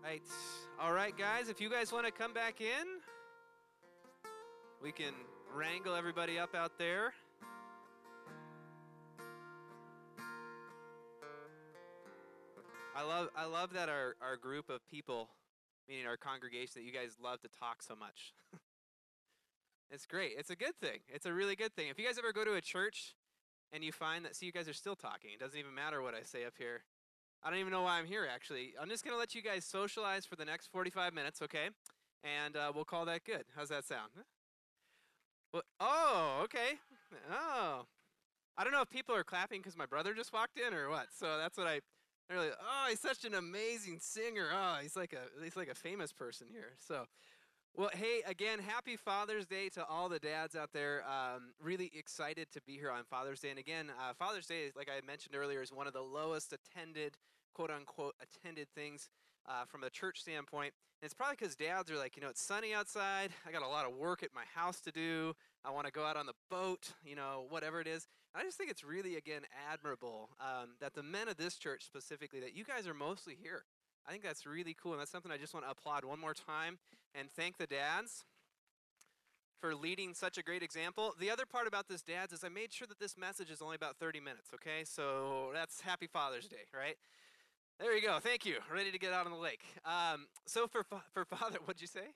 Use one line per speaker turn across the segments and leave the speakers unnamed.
Right. All right, guys, if you guys want to come back in, we can wrangle everybody up out there. I love that our group of people, meaning our congregation, that you guys love to talk so much. It's great. It's a good thing. It's a really good thing. If you guys ever go to a church and you find that, see, you guys are still talking. It doesn't even matter what I say up here. I don't even know why I'm here, actually. I'm just going to let you guys socialize for the next 45 minutes, okay? And we'll call that good. How's that sound? Well, oh, okay. Oh. I don't know if people are clapping because my brother just walked in or what. So that's what they're like, oh, he's such an amazing singer. Oh, he's like a famous person here. So, well, hey, again, happy Father's Day to all the dads out there. Really excited to be here on Father's Day. And again, Father's Day, like I had mentioned earlier, is one of the lowest attended, quote unquote, attended things from a church standpoint. And it's probably because dads are like, it's sunny outside. I got a lot of work at my house to do. I want to go out on the boat, whatever it is. And I just think it's really, again, admirable that the men of this church specifically, that you guys are mostly here. I think that's really cool. And that's something I just want to applaud one more time and thank the dads for leading such a great example. The other part about this, dads, is I made sure that this message is only about 30 minutes, okay? So that's Happy Father's Day, right? There you go. Thank you. Ready to get out on the lake. So for Father, what'd you say?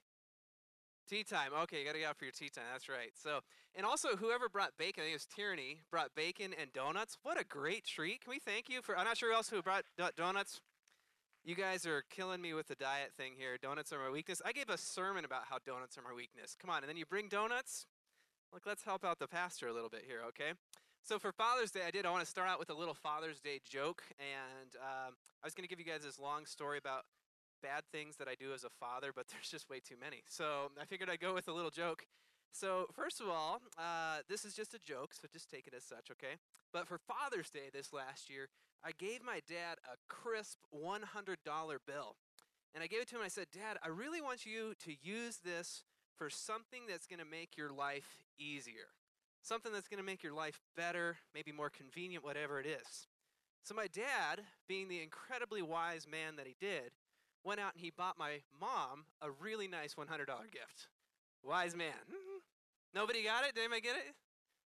Tea time. Okay, you got to get out for your tea time. That's right. So, and also whoever brought bacon, I think it was Tyranny, brought bacon and donuts. What a great treat. Can we thank you for, I'm not sure who else who brought donuts. You guys are killing me with the diet thing here. Donuts are my weakness. I gave a sermon about how donuts are my weakness. Come on, and then you bring donuts? Look, let's help out the pastor a little bit here, okay? So for Father's Day, I want to start out with a little Father's Day joke. And I was going to give you guys this long story about bad things that I do as a father, but there's just way too many. So I figured I'd go with a little joke. So first of all, this is just a joke, so just take it as such, okay? But for Father's Day this last year, I gave my dad a crisp $100 bill. And I gave it to him and I said, Dad, I really want you to use this for something that's going to make your life easier. Something that's going to make your life better, maybe more convenient, whatever it is. So my dad, being the incredibly wise man that he did, went out and he bought my mom a really nice $100 gift. Wise man. Nobody got it? Did anybody get it?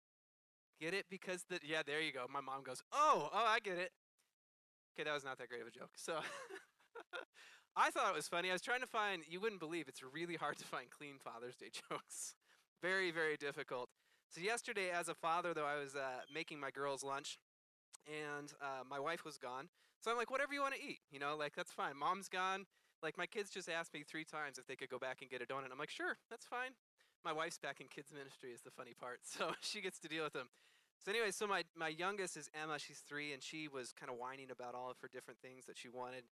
Get it? Because yeah, there you go. My mom goes, oh, I get it. Okay, that was not that great of a joke. So I thought it was funny. I was trying to find, you wouldn't believe, it's really hard to find clean Father's Day jokes. Very, very difficult. So yesterday, as a father, though, I was making my girls lunch, and my wife was gone. So I'm like, whatever you want to eat, that's fine. Mom's gone. Like, my kids just asked me 3 times if they could go back and get a donut. I'm like, sure, that's fine. My wife's back in kids ministry is the funny part, so she gets to deal with them. So anyway, so my youngest is Emma. She's 3, and she was kind of whining about all of her different things that she wanted.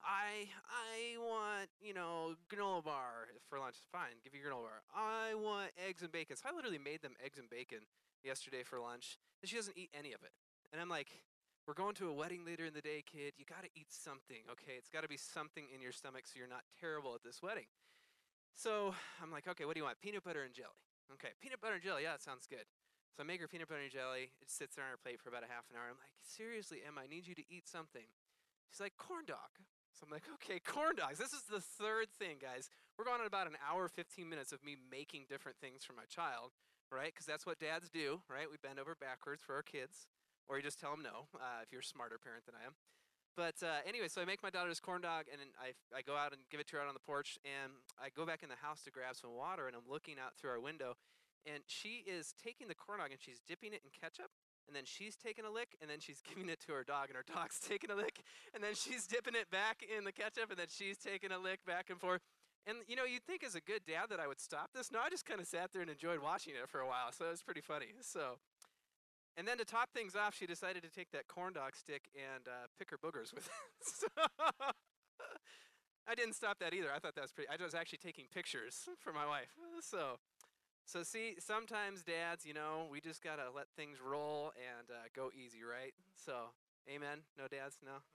I want, granola bar for lunch. Fine, give you granola bar. I want eggs and bacon. So I literally made them eggs and bacon yesterday for lunch, and she doesn't eat any of it. And I'm like, we're going to a wedding later in the day, kid. You got to eat something, okay? It's got to be something in your stomach so you're not terrible at this wedding. So I'm like, okay, what do you want? Peanut butter and jelly. Okay, peanut butter and jelly. Yeah, that sounds good. So I make her peanut butter and jelly. It sits there on her plate for about a half an hour. I'm like, seriously, Emma, I need you to eat something. She's like, corn dog. So I'm like, okay, corn dogs. This is the third thing, guys. We're going on about an hour, 15 minutes of me making different things for my child, right? Because that's what dads do, right? We bend over backwards for our kids, or you just tell them no if you're a smarter parent than I am. But anyway, so I make my daughter's corn dog, and then I go out and give it to her out on the porch, and I go back in the house to grab some water, and I'm looking out through our window, and she is taking the corn dog, and she's dipping it in ketchup, and then she's taking a lick, and then she's giving it to her dog, and her dog's taking a lick, and then she's dipping it back in the ketchup, and then she's taking a lick back and forth. And, you'd think as a good dad that I would stop this. No, I just kind of sat there and enjoyed watching it for a while, so it was pretty funny. So, and then to top things off, she decided to take that corn dog stick and pick her boogers with it. So I didn't stop that either. I thought that was pretty. I was actually taking pictures for my wife. So see, sometimes dads, we just gotta let things roll and go easy, right? So, amen. No dads, no.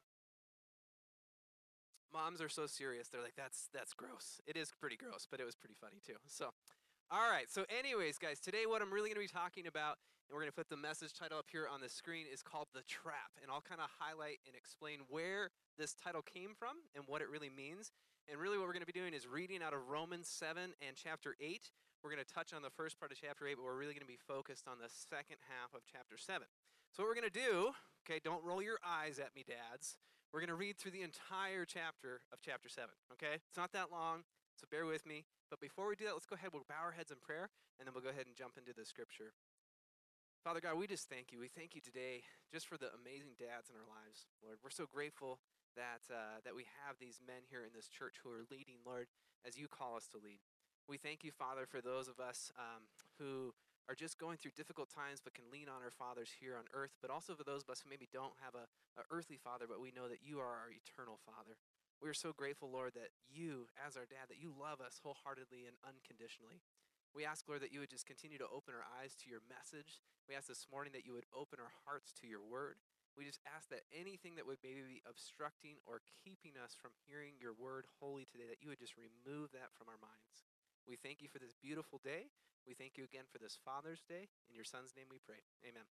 Moms are so serious. They're like, that's gross. It is pretty gross, but it was pretty funny too. So, all right. So, anyways, guys, today what I'm really gonna be talking about And we're going to put the message title up here on the screen is called The Trap. And I'll kind of highlight and explain where this title came from and what it really means. And really what we're going to be doing is reading out of Romans 7 and chapter 8. We're going to touch on the first part of chapter 8, but we're really going to be focused on the second half of chapter 7. So what we're going to do, okay, don't roll your eyes at me, dads. We're going to read through the entire chapter of chapter 7, okay? It's not that long, so bear with me. But before we do that, let's go ahead, we'll bow our heads in prayer, and then we'll go ahead and jump into the scripture. Father God, we just thank you. We thank you today just for the amazing dads in our lives, Lord. We're so grateful that we have these men here in this church who are leading, Lord, as you call us to lead. We thank you, Father, for those of us who are just going through difficult times but can lean on our fathers here on earth, but also for those of us who maybe don't have a earthly father, but we know that you are our eternal Father. We are so grateful, Lord, that you, as our dad, that you love us wholeheartedly and unconditionally. We ask, Lord, that you would just continue to open our eyes to your message. We ask this morning that you would open our hearts to your word. We just ask that anything that would maybe be obstructing or keeping us from hearing your word holy today, that you would just remove that from our minds. We thank you for this beautiful day. We thank you again for this Father's Day. In your Son's name we pray. Amen.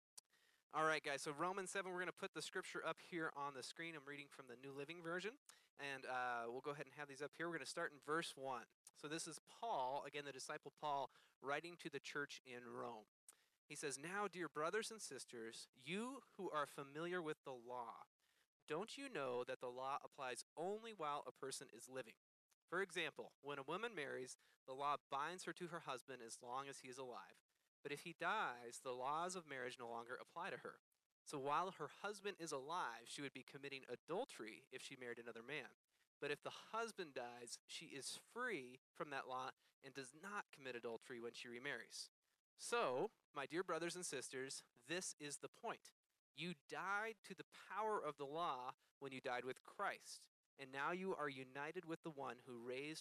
All right, guys, so Romans 7, we're going to put the scripture up here on the screen. I'm reading from the New Living Version, and we'll go ahead and have these up here. We're going to start in verse 1. So this is Paul, again, the disciple Paul, writing to the church in Rome. He says, "Now, dear brothers and sisters, you who are familiar with the law, don't you know that the law applies only while a person is living? For example, when a woman marries, the law binds her to her husband as long as he is alive. But if he dies, the laws of marriage no longer apply to her. So while her husband is alive, she would be committing adultery if she married another man. But if the husband dies, she is free from that law and does not commit adultery when she remarries. So, my dear brothers and sisters, this is the point. You died to the power of the law when you died with Christ, and now you are united with the one who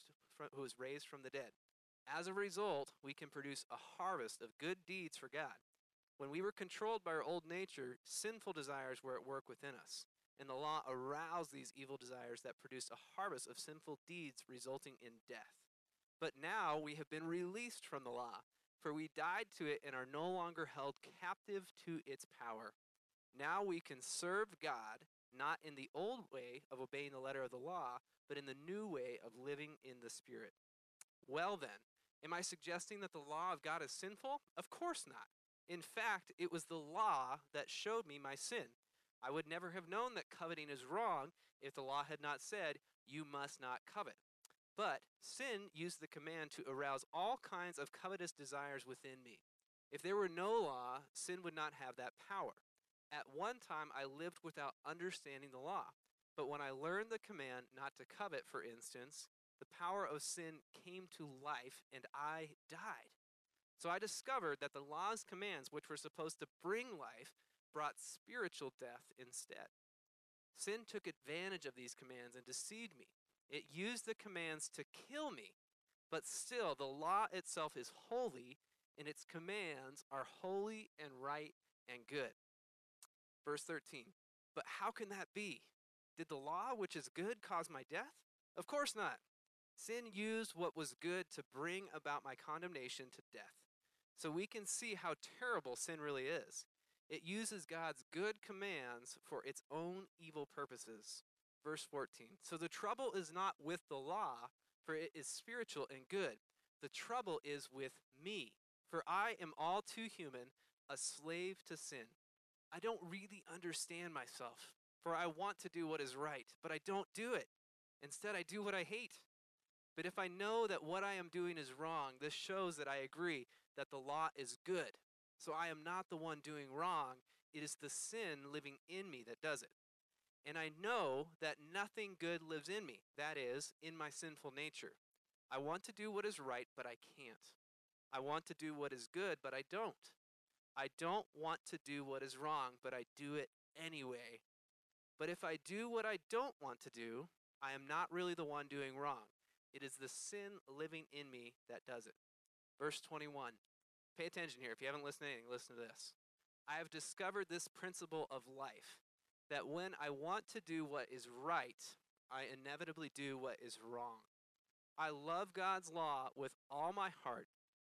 was raised from the dead. As a result, we can produce a harvest of good deeds for God. When we were controlled by our old nature, sinful desires were at work within us, and the law aroused these evil desires that produced a harvest of sinful deeds resulting in death. But now we have been released from the law, for we died to it and are no longer held captive to its power. Now we can serve God, not in the old way of obeying the letter of the law, but in the new way of living in the Spirit. Well then, am I suggesting that the law of God is sinful? Of course not. In fact, it was the law that showed me my sin. I would never have known that coveting is wrong if the law had not said, you must not covet. But sin used the command to arouse all kinds of covetous desires within me. If there were no law, sin would not have that power. At one time, I lived without understanding the law. But when I learned the command not to covet, for instance, the power of sin came to life and I died. So I discovered that the law's commands, which were supposed to bring life, brought spiritual death instead. Sin took advantage of these commands and deceived me. It used the commands to kill me, but still the law itself is holy and its commands are holy and right and good. Verse 13, but how can that be? Did the law, which is good, cause my death? Of course not. Sin used what was good to bring about my condemnation to death. So we can see how terrible sin really is. It uses God's good commands for its own evil purposes. Verse 14, so the trouble is not with the law, for it is spiritual and good. The trouble is with me, for I am all too human, a slave to sin. I don't really understand myself, for I want to do what is right, but I don't do it. Instead, I do what I hate. But if I know that what I am doing is wrong, this shows that I agree that the law is good. So I am not the one doing wrong. It is the sin living in me that does it. And I know that nothing good lives in me, that is, in my sinful nature. I want to do what is right, but I can't. I want to do what is good, but I don't. I don't want to do what is wrong, but I do it anyway. But if I do what I don't want to do, I am not really the one doing wrong. It is the sin living in me that does it. Verse 21. Pay attention here. If you haven't listened to anything, listen to this. I have discovered this principle of life, that when I want to do what is right, I inevitably do what is wrong. I love God's law with all my heart,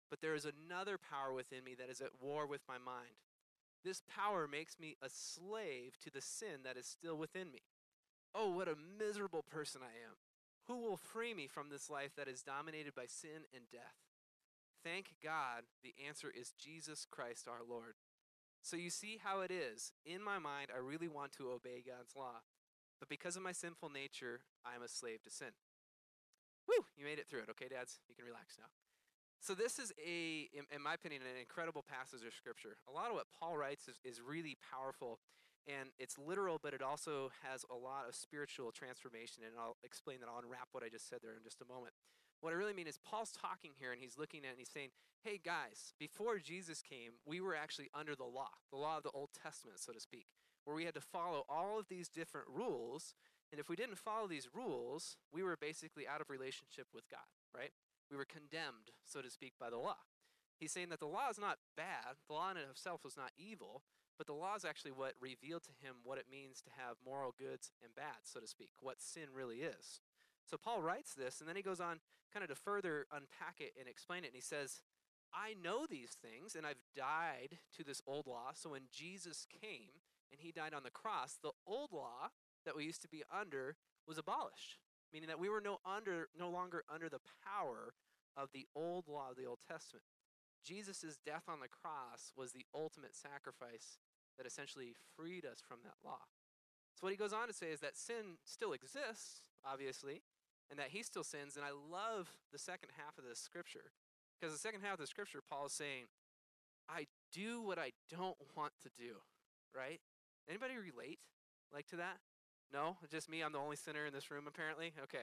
but there is another power within me that is at war with my mind. This power makes me a slave to the sin that is still within me. Oh, what a miserable person I am. Who will free me from this life that is dominated by sin and death? Thank God the answer is Jesus Christ our Lord. So you see how it is. In my mind, I really want to obey God's law. But because of my sinful nature, I am a slave to sin. Woo! You made it through it. Okay, dads? You can relax now. So this is in my opinion, an incredible passage of Scripture. A lot of what Paul writes is really powerful, and it's literal, but it also has a lot of spiritual transformation, and I'll explain that. I'll unwrap what I just said there in just a moment. What I really mean is Paul's talking here, and he's looking at it, and he's saying, hey, guys, before Jesus came, we were actually under the law of the Old Testament, so to speak, where we had to follow all of these different rules, and if we didn't follow these rules, we were basically out of relationship with God, right? We were condemned, so to speak, by the law. He's saying that the law is not bad. The law in and of itself was not evil, but the law is actually what revealed to him what it means to have moral goods and bad, so to speak, what sin really is. So Paul writes this, and then he goes on kind of to further unpack it and explain it, and he says, I know these things, and I've died to this old law, so when Jesus came and he died on the cross, the old law that we used to be under was abolished, meaning that we were no longer under the power of the old law of the Old Testament. Jesus' death on the cross was the ultimate sacrifice that essentially freed us from that law. So what he goes on to say is that sin still exists, obviously, and that he still sins. And I love the second half of this scripture, because the second half of the scripture, Paul is saying, I do what I don't want to do, right? Anybody relate to that? No? Just me? I'm the only sinner in this room, apparently? Okay.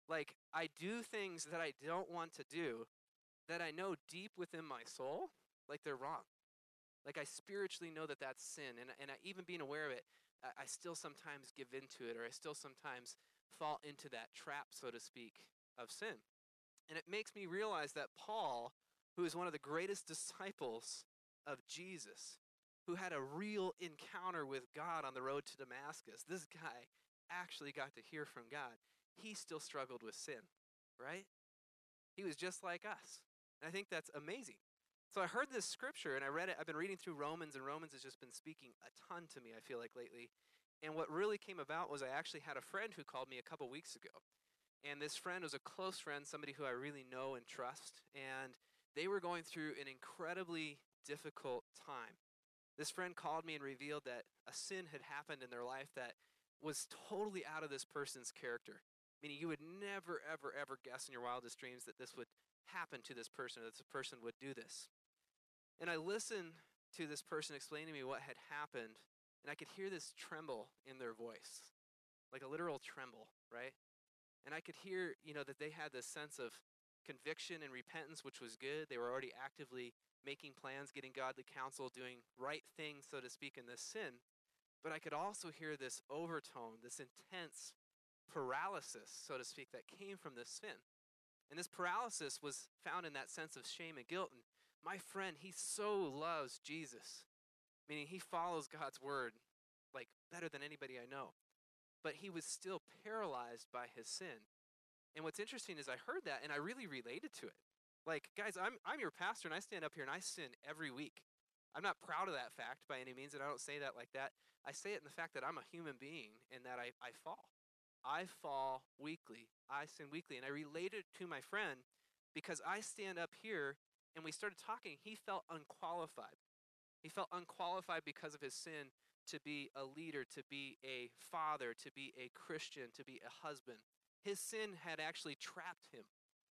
I do things that I don't want to do that I know deep within my soul, they're wrong. I spiritually know that that's sin. And even being aware of it, I still sometimes give into it, or I still sometimes fall into that trap, so to speak, of sin. And it makes me realize that Paul, who is one of the greatest disciples of Jesus, who had a real encounter with God on the road to Damascus, this guy actually got to hear from God. He still struggled with sin, right? He was just like us. And I think that's amazing. So I heard this scripture and I read it. I've been reading through Romans, and Romans has just been speaking a ton to me, I feel like, lately. And what really came about was I actually had a friend who called me a couple weeks ago. And this friend was a close friend, somebody who I really know and trust. And they were going through an incredibly difficult time. This friend called me and revealed that a sin had happened in their life that was totally out of this person's character. Meaning you would never, ever, ever guess in your wildest dreams that this would happen to this person, or that this person would do this. And I listened to this person explain to me what had happened, and I could hear this tremble in their voice, like a literal tremble, right? And I could hear, that they had this sense of conviction and repentance, which was good. They were already actively making plans, getting godly counsel, doing right things, so to speak, in this sin. But I could also hear this overtone, this intense paralysis, so to speak, that came from this sin. And this paralysis was found in that sense of shame and guilt. And my friend, he so loves Jesus, meaning he follows God's word better than anybody I know. But he was still paralyzed by his sin. And what's interesting is I heard that and I really related to it. Guys, I'm your pastor, and I stand up here and I sin every week. I'm not proud of that fact by any means, and I don't say that like that. I say it in the fact that I'm a human being and that I fall. I fall weekly. I sin weekly. And I related to my friend because I stand up here and we started talking. He felt unqualified. He felt unqualified because of his sin to be a leader, to be a father, to be a Christian, to be a husband. His sin had actually trapped him.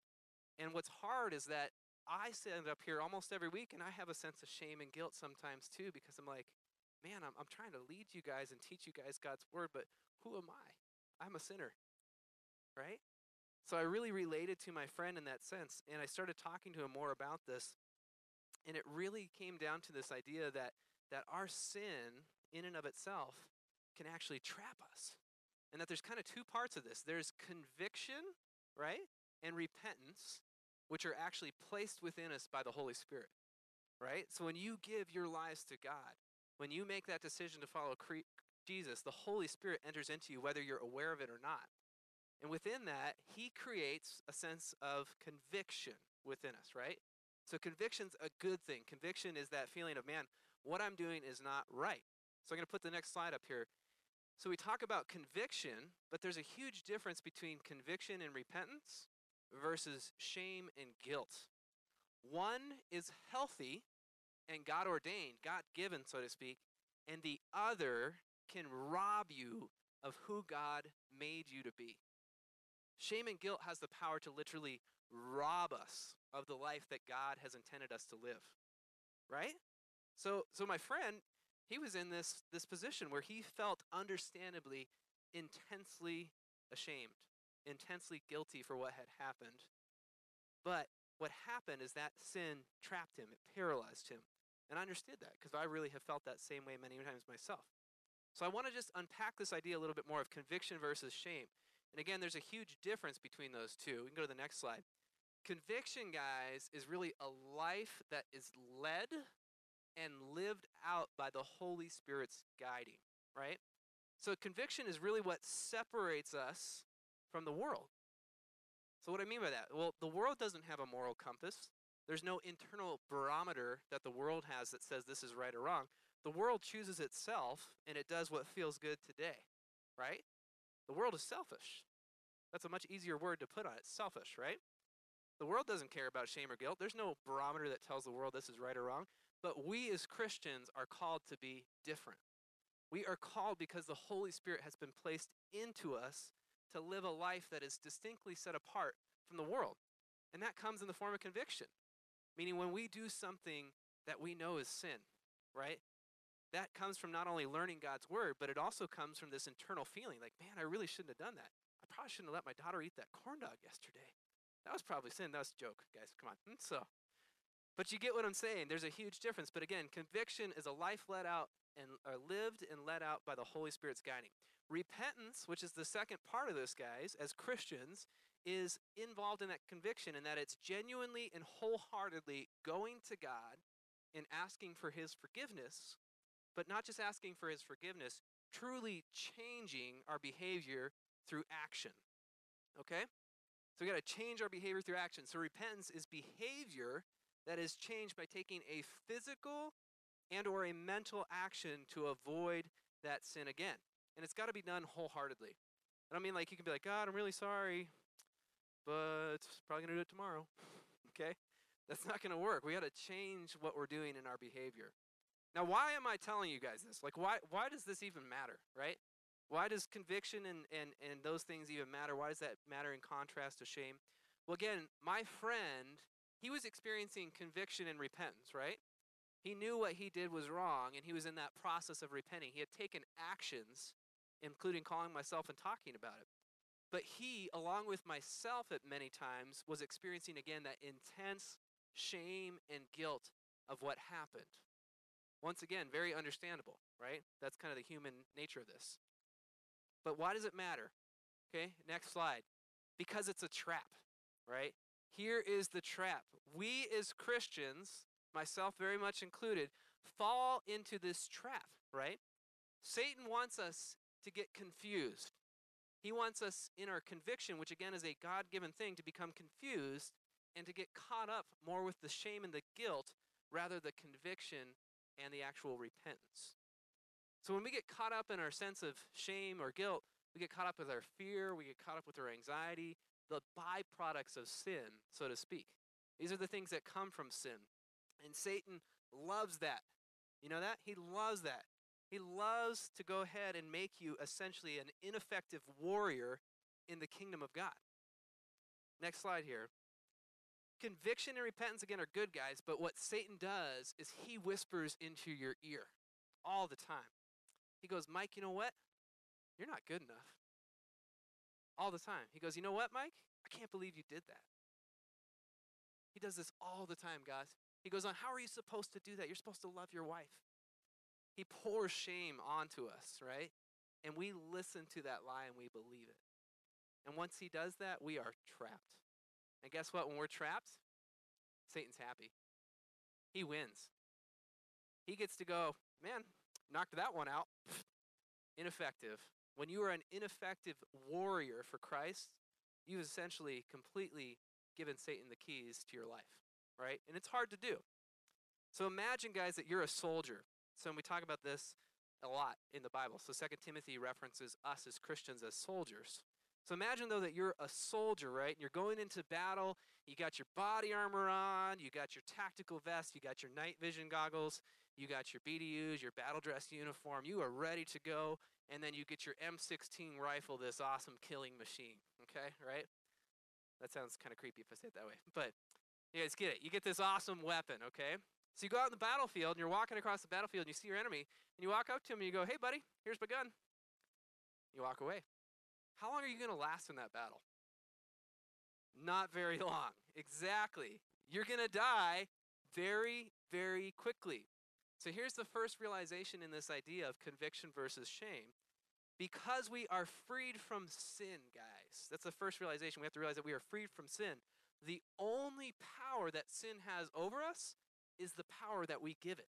And what's hard is that I stand up here almost every week and I have a sense of shame and guilt sometimes too, because I'm like, man, I'm trying to lead you guys and teach you guys God's word, but who am I? I'm a sinner, right? So I really related to my friend in that sense, and I started talking to him more about this, and it really came down to this idea that our sin in and of itself can actually trap us, and that there's kind of two parts of this. There's conviction, right, and repentance, which are actually placed within us by the Holy Spirit, right? So when you give your lives to God, when you make that decision to follow Jesus, the Holy Spirit enters into you whether you're aware of it or not. And within that, he creates a sense of conviction within us, right? So conviction's a good thing. Conviction is that feeling of, man, what I'm doing is not right. So I'm going to put the next slide up here. So we talk about conviction, but there's a huge difference between conviction and repentance versus shame and guilt. One is healthy and God ordained, God given, so to speak, and the other can rob you of who God made you to be. Shame and guilt has the power to literally rob us of the life that God has intended us to live, right? So my friend, he was in this position where he felt understandably intensely ashamed, intensely guilty for what had happened. But what happened is that sin trapped him, it paralyzed him. And I understood that because I really have felt that same way many times myself. So I want to just unpack this idea a little bit more of conviction versus shame. And again, there's a huge difference between those two. We can go to the next slide. Conviction, guys, is really a life that is led and lived out by the Holy Spirit's guiding, right? So conviction is really what separates us from the world. So what do I mean by that? Well, the world doesn't have a moral compass. There's no internal barometer that the world has that says this is right or wrong. The world chooses itself, and it does what feels good today, right? The world is selfish. That's a much easier word to put on it, selfish, right? The world doesn't care about shame or guilt. There's no barometer that tells the world this is right or wrong. But we as Christians are called to be different. We are called because the Holy Spirit has been placed into us to live a life that is distinctly set apart from the world. And that comes in the form of conviction, meaning when we do something that we know is sin, right? That comes from not only learning God's word, but it also comes from this internal feeling like, man, I really shouldn't have done that. I probably shouldn't have let my daughter eat that corn dog yesterday. That was probably sin. That was a joke, guys. Come on. But you get what I'm saying. There's a huge difference. But again, conviction is a life led out and lived and led out by the Holy Spirit's guiding. Repentance, which is the second part of this, guys, as Christians, is involved in that conviction in that it's genuinely and wholeheartedly going to God and asking for his forgiveness, but not just asking for his forgiveness, truly changing our behavior through action. Okay? So we got to change our behavior through action. So repentance is behavior that is changed by taking a physical and or a mental action to avoid that sin again. And it's got to be done wholeheartedly. I don't mean like you can be like, God, I'm really sorry, but probably going to do it tomorrow. Okay? That's not going to work. We got to change what we're doing in our behavior. Now, why am I telling you guys this? Like, why does this even matter, right? Why does conviction and those things even matter? Why does that matter in contrast to shame? Well, again, my friend, he was experiencing conviction and repentance, right? He knew what he did was wrong, and he was in that process of repenting. He had taken actions, including calling myself and talking about it. But he, along with myself at many times, was experiencing, again, that intense shame and guilt of what happened. Once again, very understandable, right? That's kind of the human nature of this. But why does it matter? Okay, next slide. Because it's a trap, right? Here is the trap. We as Christians, myself very much included, fall into this trap, right? Satan wants us to get confused. He wants us in our conviction, which again is a God-given thing, to become confused and to get caught up more with the shame and the guilt rather the conviction and the actual repentance. So when we get caught up in our sense of shame or guilt, we get caught up with our fear, we get caught up with our anxiety, the byproducts of sin, so to speak. These are the things that come from sin. And Satan loves that. You know that? He loves that. He loves to go ahead and make you essentially an ineffective warrior in the kingdom of God. Next slide here. Conviction and repentance, again, are good, guys, but what Satan does is he whispers into your ear all the time. He goes, Mike, you know what? You're not good enough. All the time. He goes, you know what, Mike? I can't believe you did that. He does this all the time, guys. He goes on, how are you supposed to do that? You're supposed to love your wife. He pours shame onto us, right? And we listen to that lie and we believe it. And once he does that, we are trapped. And guess what? When we're trapped, Satan's happy. He wins. He gets to go, man, knocked that one out. Ineffective. When you are an ineffective warrior for Christ, you've essentially completely given Satan the keys to your life, right? And it's hard to do. So imagine, guys, that you're a soldier. So we talk about this a lot in the Bible. So 2 Timothy references us as Christians as soldiers. So imagine, though, that you're a soldier, right? And you're going into battle. You got your body armor on. You got your tactical vest. You got your night vision goggles. You got your BDUs, your battle dress uniform. You are ready to go. And then you get your M16 rifle, this awesome killing machine, okay, right? That sounds kind of creepy if I say it that way. But you guys get it. You get this awesome weapon, okay? So you go out in the battlefield, and you're walking across the battlefield, and you see your enemy, and you walk up to him, and you go, hey, buddy, here's my gun. You walk away. How long are you going to last in that battle? Not very long. Exactly. You're going to die very, very quickly. So here's the first realization in this idea of conviction versus shame. Because we are freed from sin, guys, that's the first realization. We have to realize that we are freed from sin. The only power that sin has over us is the power that we give it.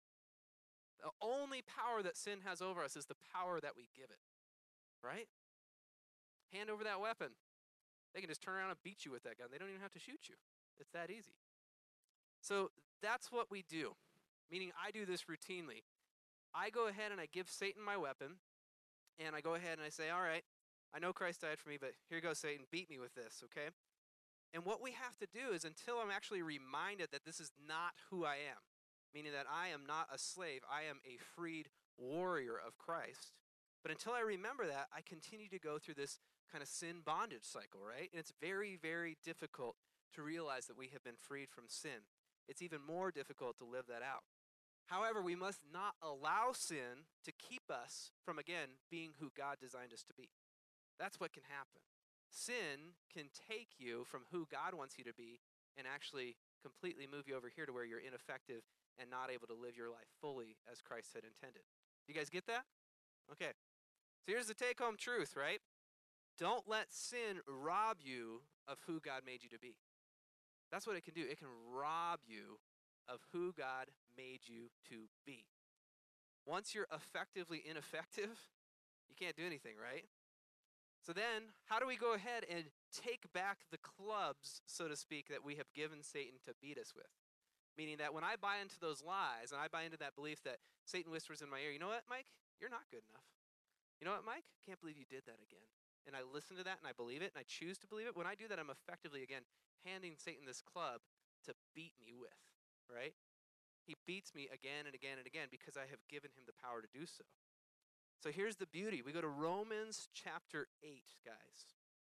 The only power that sin has over us is the power that we give it, right? Hand over that weapon. They can just turn around and beat you with that gun. They don't even have to shoot you. It's that easy. So that's what we do, meaning I do this routinely. I go ahead and I give Satan my weapon, and I go ahead and I say, all right, I know Christ died for me, but here goes Satan, beat me with this, okay? And what we have to do is, until I'm actually reminded that this is not who I am, meaning that I am not a slave, I am a freed warrior of Christ. But until I remember that, I continue to go through this kind of sin bondage cycle, right? And it's very, very difficult to realize that we have been freed from sin. It's even more difficult to live that out. However, we must not allow sin to keep us from, again, being who God designed us to be. That's what can happen. Sin can take you from who God wants you to be and actually completely move you over here to where you're ineffective and not able to live your life fully as Christ had intended. You guys get that? Okay. So here's the take-home truth, right? Don't let sin rob you of who God made you to be. That's what it can do. It can rob you of who God made you to be. Once you're effectively ineffective, you can't do anything, right? So then, how do we go ahead and take back the clubs, so to speak, that we have given Satan to beat us with? Meaning that when I buy into those lies, and I buy into that belief that Satan whispers in my ear, you know what, Mike? You're not good enough. You know what, Mike? Can't believe you did that again. And I listen to that, and I believe it, and I choose to believe it. When I do that, I'm effectively, again, handing Satan this club to beat me with, right? He beats me again and again and again because I have given him the power to do so. So here's the beauty. We go to Romans chapter 8, guys.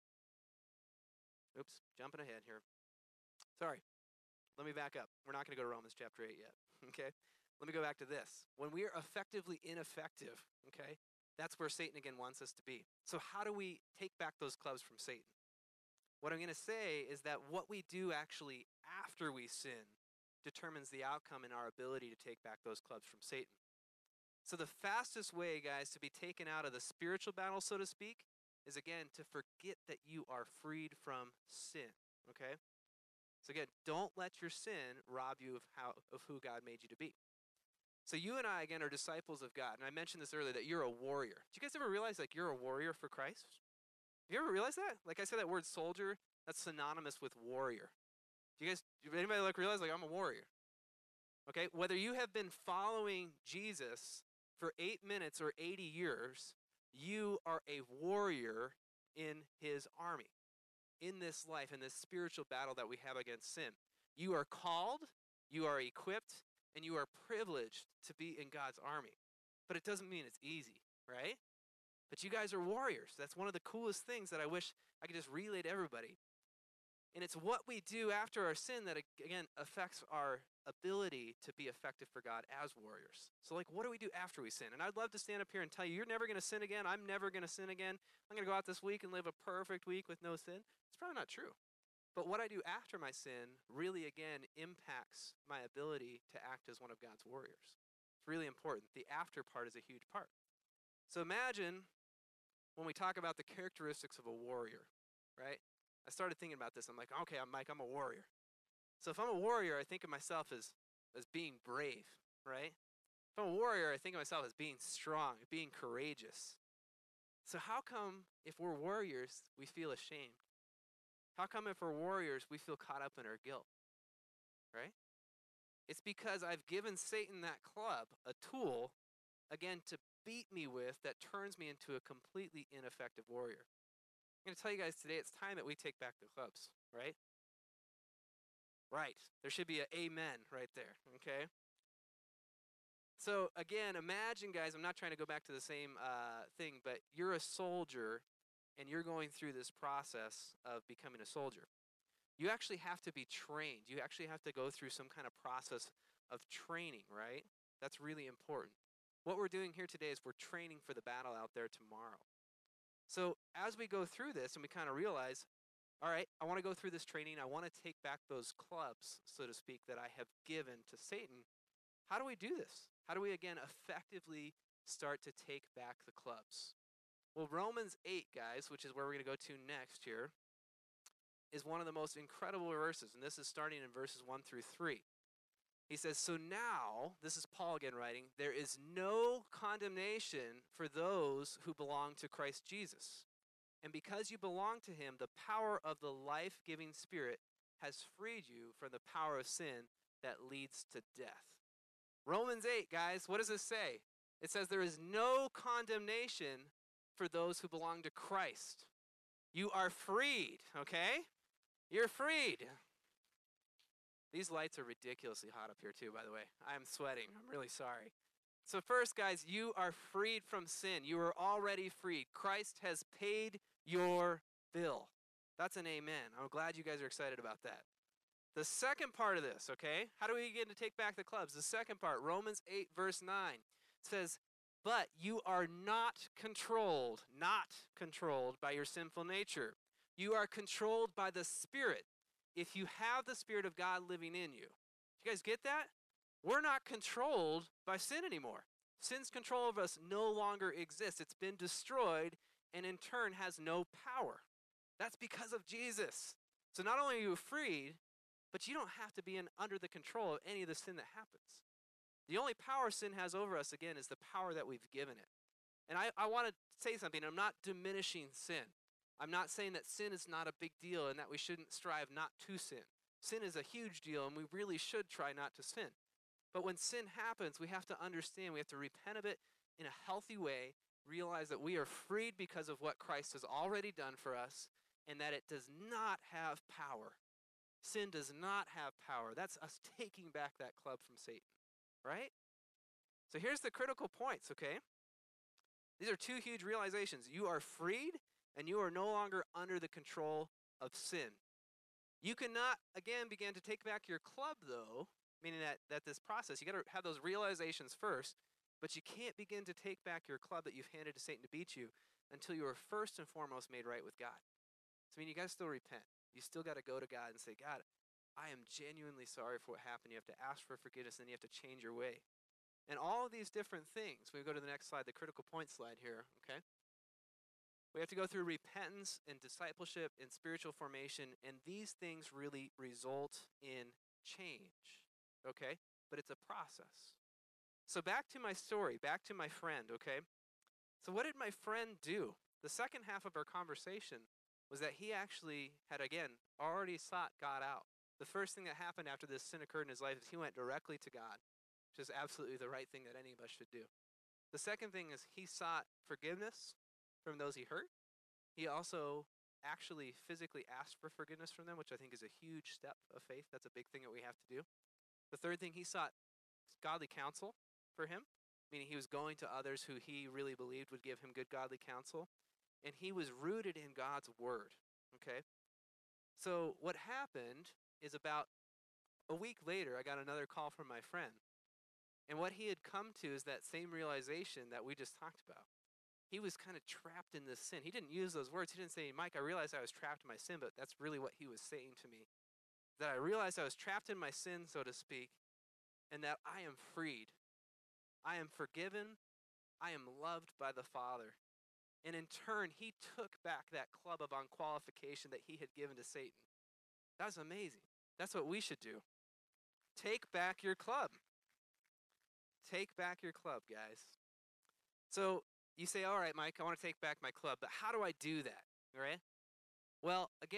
Oops, jumping ahead here. Sorry. Let me back up. We're not going to go to Romans chapter 8 yet, okay? Let me go back to this. When we are effectively ineffective, okay, that's where Satan again wants us to be. So how do we take back those clubs from Satan? What I'm going to say is that what we do actually after we sin determines the outcome and our ability to take back those clubs from Satan. So the fastest way, guys, to be taken out of the spiritual battle, so to speak, is, again, to forget that you are freed from sin, okay? So again, don't let your sin rob you of who God made you to be. So you and I, again, are disciples of God. And I mentioned this earlier, that you're a warrior. Do you guys ever realize, like, you're a warrior for Christ? Have you ever realized that? Like I said, that word soldier, that's synonymous with warrior. Do anybody like realize, like, I'm a warrior? Okay, whether you have been following Jesus for 8 minutes or 80 years, you are a warrior in his army, in this life, in this spiritual battle that we have against sin. You are called, you are equipped, and you are privileged to be in God's army. But it doesn't mean it's easy, right? But you guys are warriors. That's one of the coolest things that I wish I could just relay to everybody. And it's what we do after our sin that, again, affects our ability to be effective for God as warriors. So, like, what do we do after we sin? And I'd love to stand up here and tell you, you're never going to sin again. I'm never going to sin again. I'm going to go out this week and live a perfect week with no sin. It's probably not true. But what I do after my sin really, again, impacts my ability to act as one of God's warriors. It's really important. The after part is a huge part. So imagine when we talk about the characteristics of a warrior, right? I started thinking about this. I'm like, okay, Mike, I'm a warrior. So if I'm a warrior, I think of myself as being brave, right? If I'm a warrior, I think of myself as being strong, being courageous. So how come if we're warriors, we feel ashamed? How come if we're warriors, we feel caught up in our guilt? right? It's because I've given Satan that club, a tool, again, to beat me with that turns me into a completely ineffective warrior. I'm going to tell you guys today, it's time that we take back the clubs, right? Right. There should be an amen right there, okay? So again, imagine, guys, I'm not trying to go back to the same thing, but you're a soldier and you're going through this process of becoming a soldier. You actually have to be trained. You actually have to go through some kind of process of training, right? That's really important. What we're doing here today is we're training for the battle out there tomorrow. So as we go through this and we kind of realize, all right, I want to go through this training. I want to take back those clubs, so to speak, that I have given to Satan. How do we do this? How do we, again, effectively start to take back the clubs? Well, Romans 8, guys, which is where we're going to go to next here, is one of the most incredible verses, and this is starting in verses 1 through 3. He says, so now, this is Paul again writing, there is no condemnation for those who belong to Christ Jesus. And because you belong to him, the power of the life-giving Spirit has freed you from the power of sin that leads to death. Romans 8, guys, what does it say? It says there is no condemnation for those who belong to Christ. You are freed, okay? You're freed. These lights are ridiculously hot up here too, by the way. I'm sweating. I'm really sorry. So first, guys, you are freed from sin. You are already freed. Christ has paid your bill. That's an amen. I'm glad you guys are excited about that. The second part of this, okay? How do we begin to take back the clubs? The second part, Romans 8, verse 9, says, but you are not controlled by your sinful nature. You are controlled by the Spirit, if you have the Spirit of God living in you. You guys get that? We're not controlled by sin anymore. Sin's control of us no longer exists. It's been destroyed and in turn has no power. That's because of Jesus. So not only are you freed, but you don't have to be under the control of any of the sin that happens. The only power sin has over us, again, is the power that we've given it. And I want to say something. I'm not diminishing sin. I'm not saying that sin is not a big deal and that we shouldn't strive not to sin. Sin is a huge deal, and we really should try not to sin. But when sin happens, we have to understand, we have to repent of it in a healthy way, realize that we are freed because of what Christ has already done for us, and that it does not have power. Sin does not have power. That's us taking back that club from Satan, right? So here's the critical points, okay? These are two huge realizations. You are freed, and you are no longer under the control of sin. You cannot, again, begin to take back your club, though, meaning that this process, you got to have those realizations first, but you can't begin to take back your club that you've handed to Satan to beat you until you are first and foremost made right with God. So, I mean, you got to still repent. You still got to go to God and say, God, I am genuinely sorry for what happened. You have to ask for forgiveness, and then you have to change your way. And all of these different things, we go to the next slide, the critical point slide here, okay? We have to go through repentance and discipleship and spiritual formation, and these things really result in change, okay? But it's a process. So back to my story, back to my friend, okay? So what did my friend do? The second half of our conversation was that he actually had, again, already sought God out. The first thing that happened after this sin occurred in his life is he went directly to God, which is absolutely the right thing that any of us should do. The second thing is he sought forgiveness from those he hurt. He also actually physically asked for forgiveness from them, which I think is a huge step of faith. That's a big thing that we have to do. The third thing, he sought godly counsel for him, meaning he was going to others who he really believed would give him good godly counsel. And he was rooted in God's word, okay? So what happened is about a week later, I got another call from my friend. And what he had come to is that same realization that we just talked about. He was kind of trapped in this sin. He didn't use those words. He didn't say, Mike, I realized I was trapped in my sin, but that's really what he was saying to me. That I realized I was trapped in my sin, so to speak, and that I am freed. I am forgiven. I am loved by the Father. And in turn, he took back that club of unqualification that he had given to Satan. That was amazing. That's what we should do. Take back your club. Take back your club, guys. So you say, all right, Mike, I want to take back my club, but how do I do that, right? Well, again,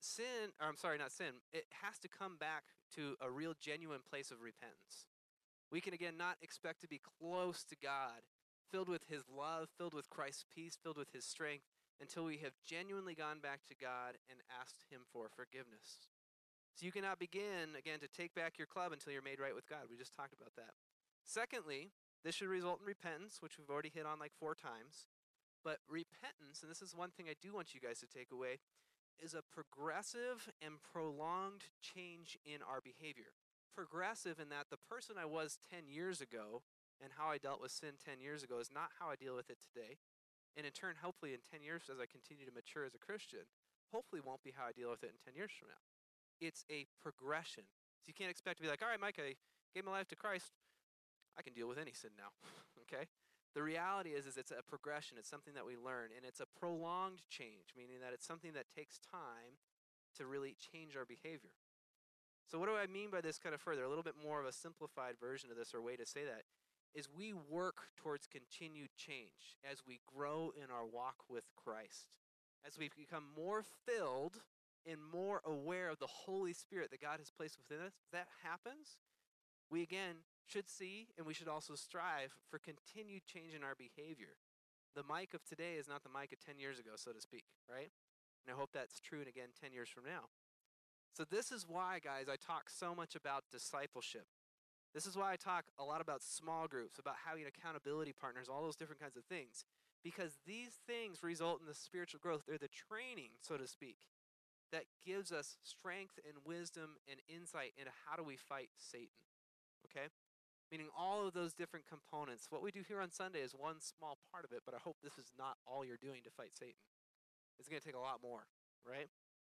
sin, or I'm sorry, not sin, it has to come back to a real genuine place of repentance. We can again not expect to be close to God, filled with his love, filled with Christ's peace, filled with his strength, until we have genuinely gone back to God and asked him for forgiveness. So you cannot begin, again, to take back your club until you're made right with God. We just talked about that. Secondly, this should result in repentance, which we've already hit on like 4 times. But repentance, and this is one thing I do want you guys to take away, is a progressive and prolonged change in our behavior. Progressive in that the person I was 10 years ago and how I dealt with sin 10 years ago is not how I deal with it today. And in turn, hopefully in 10 years as I continue to mature as a Christian, hopefully won't be how I deal with it in 10 years from now. It's a progression. So you can't expect to be like, all right, Mike, I gave my life to Christ. I can deal with any sin now, okay? The reality is it's a progression. It's something that we learn, and it's a prolonged change, meaning that it's something that takes time to really change our behavior. So what do I mean by this kind of further? A little bit more of a simplified version of this, or way to say that, is we work towards continued change as we grow in our walk with Christ. As we become more filled and more aware of the Holy Spirit that God has placed within us, that happens, we again should see, and we should also strive for continued change in our behavior. The Mike of today is not the Mike of 10 years ago, so to speak, right? And I hope that's true, and again, 10 years from now. So this is why, guys, I talk so much about discipleship. This is why I talk a lot about small groups, about having accountability partners, all those different kinds of things. Because these things result in the spiritual growth. They're the training, so to speak, that gives us strength and wisdom and insight into how do we fight Satan, okay? Meaning all of those different components. What we do here on Sunday is one small part of it, but I hope this is not all you're doing to fight Satan. It's going to take a lot more, right?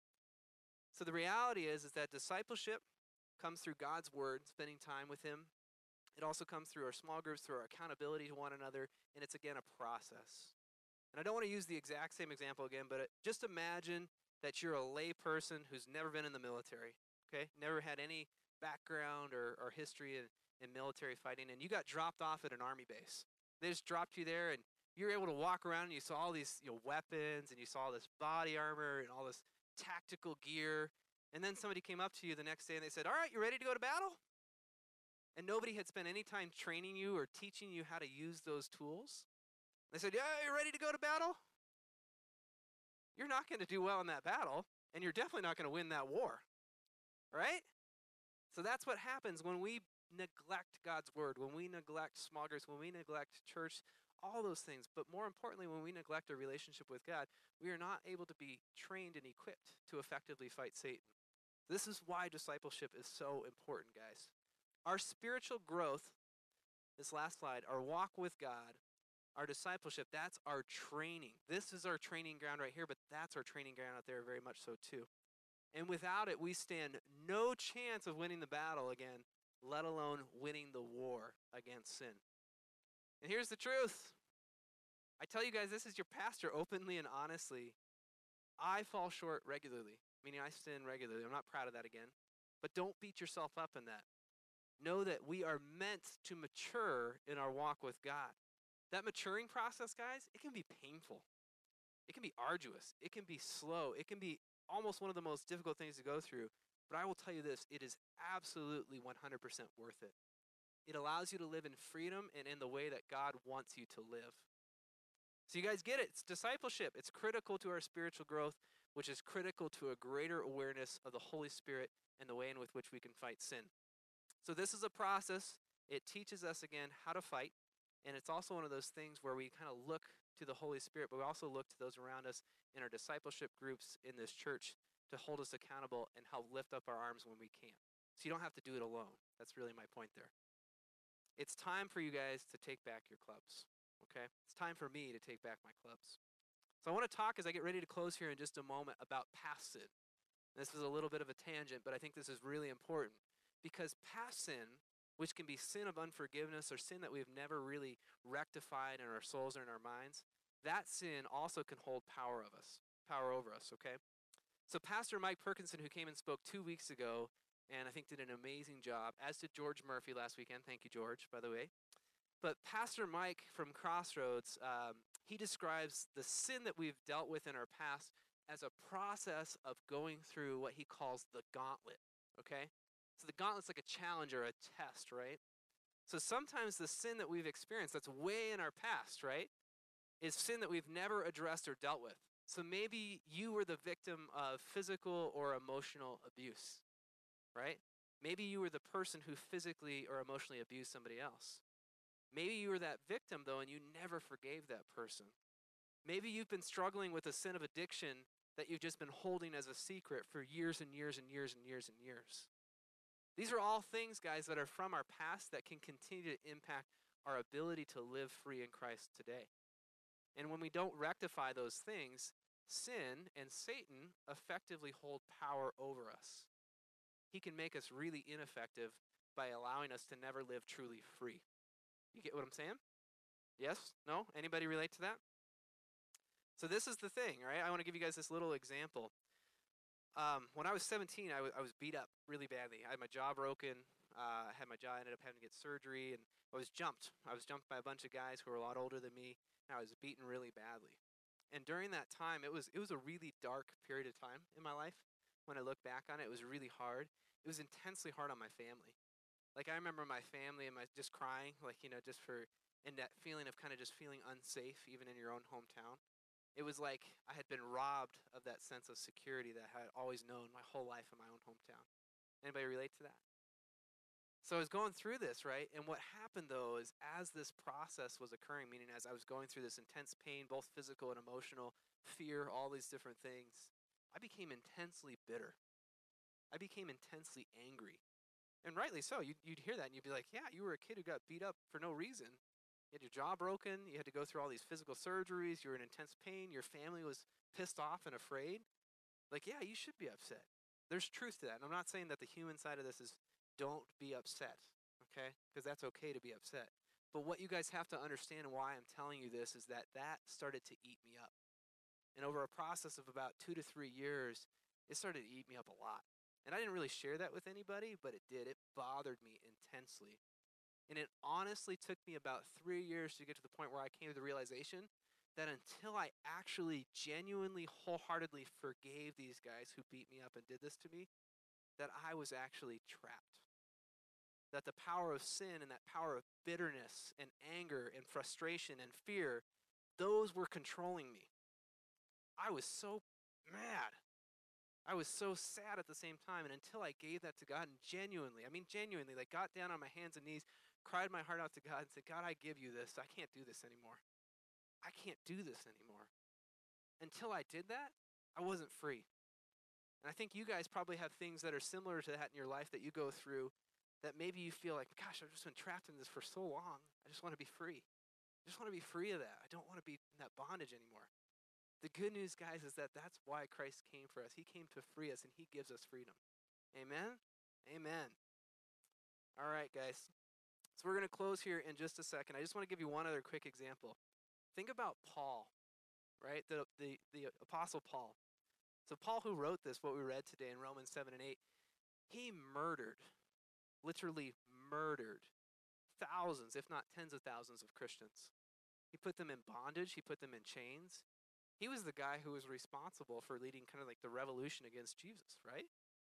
So the reality is that discipleship comes through God's word, spending time with him. It also comes through our small groups, through our accountability to one another, and it's again a process. And I don't want to use the exact same example again, but just imagine that you're a lay person who's never been in the military, okay? Never had any background or history in military fighting, and you got dropped off at an army base. They just dropped you there, and you were able to walk around, and you saw all these weapons, and you saw this body armor and all this tactical gear, and then somebody came up to you the next day, and they said, all right, you ready to go to battle? And nobody had spent any time training you or teaching you how to use those tools. They said, yeah, you ready to go to battle? You're not going to do well in that battle, and you're definitely not going to win that war, right? So that's what happens when we neglect God's word, when we neglect small groups, when we neglect church, all those things. But more importantly, when we neglect our relationship with God, we are not able to be trained and equipped to effectively fight Satan. This is why discipleship is so important, guys. Our spiritual growth, this last slide, our walk with God, our discipleship, that's our training. This is our training ground right here, but that's our training ground out there very much so too. And without it, we stand no chance of winning the battle again, let alone winning the war against sin. And here's the truth. I tell you guys, this is your pastor openly and honestly. I fall short regularly, meaning I sin regularly. I'm not proud of that again. But don't beat yourself up in that. Know that we are meant to mature in our walk with God. That maturing process, guys, it can be painful. It can be arduous. It can be slow. It can be almost one of the most difficult things to go through. But I will tell you this, it is absolutely 100% worth it. It allows you to live in freedom and in the way that God wants you to live. So you guys get it. It's discipleship. It's critical to our spiritual growth, which is critical to a greater awareness of the Holy Spirit and the way in which we can fight sin. So this is a process. It teaches us, again, how to fight. And it's also one of those things where we kind of look to the Holy Spirit, but we also look to those around us in our discipleship groups in this church to hold us accountable and help lift up our arms when we can't. So you don't have to do it alone. That's really my point there. It's time for you guys to take back your clubs, okay? It's time for me to take back my clubs. So I want to talk as I get ready to close here in just a moment about past sin. This is a little bit of a tangent, but I think this is really important because past sin, which can be sin of unforgiveness or sin that we've never really rectified in our souls or in our minds, that sin also can hold power over us, okay? So Pastor Mike Perkinson, who came and spoke 2 weeks ago, and I think did an amazing job, as did George Murphy last weekend. Thank you, George, by the way. But Pastor Mike from Crossroads, he describes the sin that we've dealt with in our past as a process of going through what he calls the gauntlet, okay? So the gauntlet's like a challenge or a test, right? So sometimes the sin that we've experienced that's way in our past, right, is sin that we've never addressed or dealt with. So maybe you were the victim of physical or emotional abuse, right? Maybe you were the person who physically or emotionally abused somebody else. Maybe you were that victim, though, and you never forgave that person. Maybe you've been struggling with a sin of addiction that you've just been holding as a secret for years and years and years and years and years. These are all things, guys, that are from our past that can continue to impact our ability to live free in Christ today. And when we don't rectify those things, sin and Satan effectively hold power over us. He can make us really ineffective by allowing us to never live truly free. You get what I'm saying? Yes? No? Anybody relate to that? So this is the thing, right? I want to give you guys this little example. When I was 17, I was beat up really badly. I had my jaw broken. I ended up having to get surgery, and I was jumped. I was jumped by a bunch of guys who were a lot older than me, and I was beaten really badly. And during that time, it was a really dark period of time in my life. When I look back on it, it was really hard. It was intensely hard on my family. Like, I remember my family and just crying, and that feeling of kind of just feeling unsafe, even in your own hometown. It was like I had been robbed of that sense of security that I had always known my whole life in my own hometown. Anybody relate to that? So I was going through this, right? And what happened, though, is as this process was occurring, meaning as I was going through this intense pain, both physical and emotional, fear, all these different things, I became intensely bitter. I became intensely angry. And rightly so. You'd hear that and you'd be like, yeah, you were a kid who got beat up for no reason. You had your jaw broken. You had to go through all these physical surgeries. You were in intense pain. Your family was pissed off and afraid. Like, yeah, you should be upset. There's truth to that. And I'm not saying that the human side of this is don't be upset, okay? Because that's okay to be upset. But what you guys have to understand and why I'm telling you this is that started to eat me up. And over a process of about 2 to 3 years, it started to eat me up a lot. And I didn't really share that with anybody, but it did. It bothered me intensely. And it honestly took me about 3 years to get to the point where I came to the realization that until I actually genuinely, wholeheartedly forgave these guys who beat me up and did this to me, that I was actually trapped. That the power of sin and that power of bitterness and anger and frustration and fear, those were controlling me. I was so mad. I was so sad at the same time. And until I gave that to God and genuinely, like got down on my hands and knees, cried my heart out to God and said, God, I give you this. I can't do this anymore. I can't do this anymore. Until I did that, I wasn't free. And I think you guys probably have things that are similar to that in your life that you go through that maybe you feel like, gosh, I've just been trapped in this for so long. I just want to be free. I just want to be free of that. I don't want to be in that bondage anymore. The good news, guys, is that that's why Christ came for us. He came to free us, and he gives us freedom. Amen? Amen. All right, guys. So we're going to close here in just a second. I just want to give you one other quick example. Think about Paul, right? The Apostle Paul. So Paul, who wrote this, what we read today in Romans 7 and 8, he literally murdered thousands, if not tens of thousands of Christians. He put them in bondage. He put them in chains. He was the guy who was responsible for leading kind of like the revolution against Jesus, right?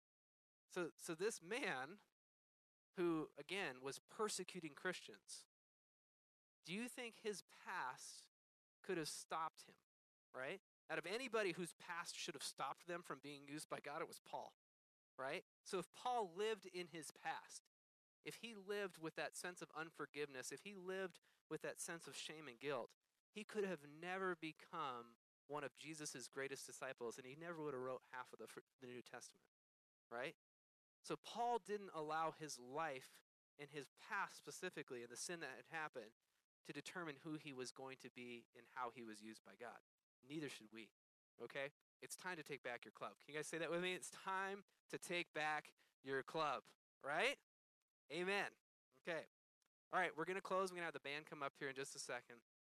So this man who, again, was persecuting Christians, do you think his past could have stopped him, right? Out of anybody whose past should have stopped them from being used by God, it was Paul, right? So if Paul lived in his past, if he lived with that sense of unforgiveness, if he lived with that sense of shame and guilt, he could have never become one of Jesus's greatest disciples, and he never would have wrote half of the New Testament, right? So Paul didn't allow his life and his past specifically and the sin that had happened to determine who he was going to be and how he was used by God. Neither should we, okay? It's time to take back your club. Can you guys say that with me? It's time to take back your club, right? Amen. Okay. All right, we're going to close. We're going to have the band come up here in just a second.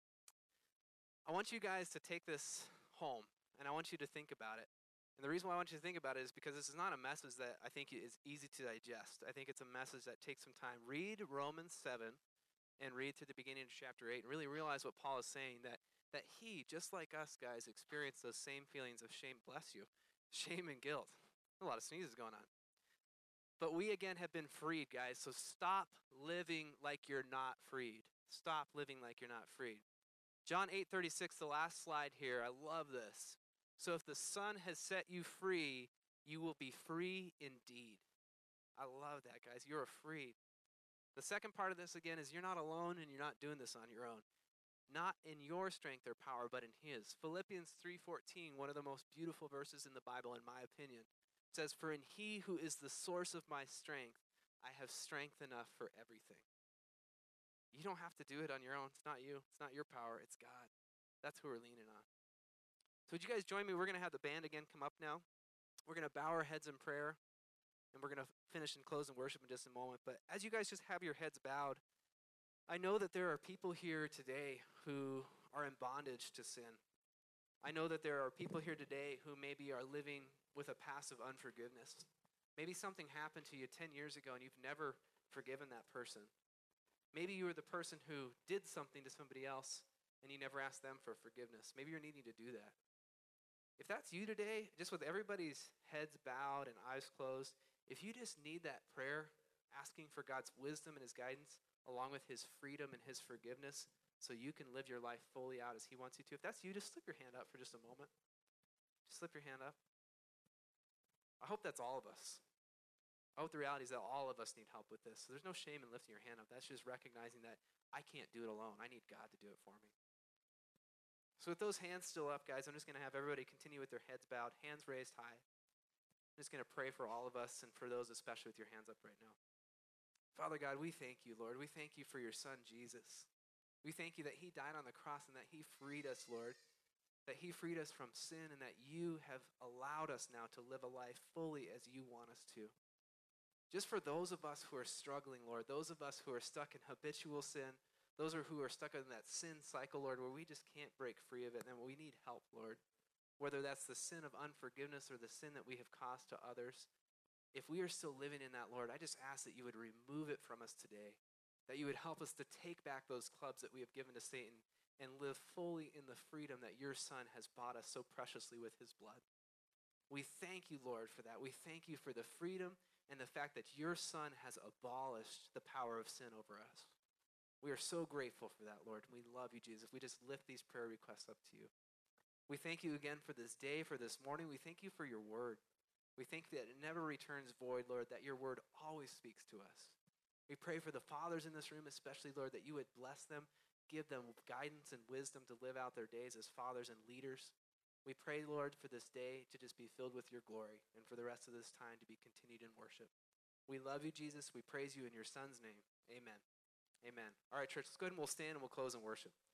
I want you guys to take this home, and I want you to think about it. And the reason why I want you to think about it is because this is not a message that I think is easy to digest. I think it's a message that takes some time. Read Romans 7 and read to the beginning of chapter 8 and really realize what Paul is saying, that that he, just like us guys, experienced those same feelings of shame, bless you, shame and guilt. A lot of sneezes going on. But we again have been freed, guys, so stop living like you're not freed. Stop living like you're not freed. John 8:36, the last slide here, I love this. So if the Son has set you free, you will be free indeed. I love that, guys. You're freed. The second part of this, again, is you're not alone and you're not doing this on your own. Not in your strength or power, but in his. Philippians 3:14, one of the most beautiful verses in the Bible, in my opinion, says, "For in he who is the source of my strength, I have strength enough for everything." You don't have to do it on your own. It's not you. It's not your power. It's God. That's who we're leaning on. So would you guys join me? We're going to have the band again come up now. We're going to bow our heads in prayer, and we're going to finish and close in worship in just a moment. But as you guys just have your heads bowed, I know that there are people here today who are in bondage to sin. I know that there are people here today who maybe are living with a past of unforgiveness. Maybe something happened to you 10 years ago and you've never forgiven that person. Maybe you were the person who did something to somebody else and you never asked them for forgiveness. Maybe you're needing to do that. If that's you today, just with everybody's heads bowed and eyes closed, if you just need that prayer, asking for God's wisdom and his guidance, along with his freedom and his forgiveness, so you can live your life fully out as he wants you to. If that's you, just slip your hand up for just a moment. Just slip your hand up. I hope that's all of us. I hope the reality is that all of us need help with this. So there's no shame in lifting your hand up. That's just recognizing that I can't do it alone. I need God to do it for me. So with those hands still up, guys, I'm just going to have everybody continue with their heads bowed, hands raised high. I'm just going to pray for all of us and for those especially with your hands up right now. Father God, we thank you, Lord. We thank you for your son, Jesus. We thank you that he died on the cross and that he freed us, Lord, that he freed us from sin and that you have allowed us now to live a life fully as you want us to. Just for those of us who are struggling, Lord, those of us who are stuck in habitual sin, those who are stuck in that sin cycle, Lord, where we just can't break free of it, and we need help, Lord. Whether that's the sin of unforgiveness or the sin that we have caused to others, if we are still living in that, Lord, I just ask that you would remove it from us today, that you would help us to take back those clubs that we have given to Satan and live fully in the freedom that your son has bought us so preciously with his blood. We thank you, Lord, for that. We thank you for the freedom and the fact that your son has abolished the power of sin over us. We are so grateful for that, Lord. We love you, Jesus. We just lift these prayer requests up to you. We thank you again for this day, for this morning. We thank you for your word. We think that it never returns void, Lord, that your word always speaks to us. We pray for the fathers in this room, especially, Lord, that you would bless them, give them guidance and wisdom to live out their days as fathers and leaders. We pray, Lord, for this day to just be filled with your glory and for the rest of this time to be continued in worship. We love you, Jesus. We praise you in your son's name. Amen. Amen. All right, church, let's go ahead and we'll stand and we'll close in worship.